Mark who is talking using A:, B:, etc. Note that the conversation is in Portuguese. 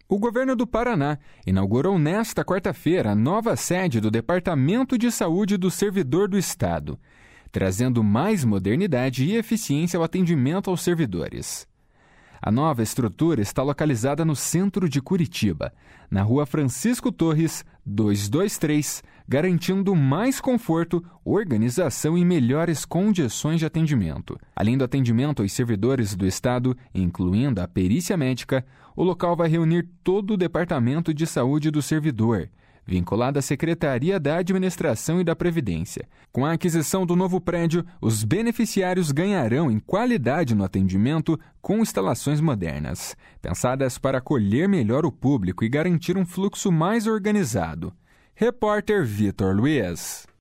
A: O governo do Paraná inaugurou nesta quarta-feira a nova sede do Departamento de Saúde do Servidor do Estado, trazendo mais modernidade e eficiência ao atendimento aos servidores. A nova estrutura está localizada no centro de Curitiba, na Rua Francisco Torres, 223, garantindo mais conforto, organização e melhores condições de atendimento. Além do atendimento aos servidores do Estado, incluindo a perícia médica, o local vai reunir todo o Departamento de Saúde do Servidor, vinculado à Secretaria da Administração e da Previdência. Com a aquisição do novo prédio, os beneficiários ganharão em qualidade no atendimento com instalações modernas, pensadas para acolher melhor o público e garantir um fluxo mais organizado. Repórter Vitor Luiz.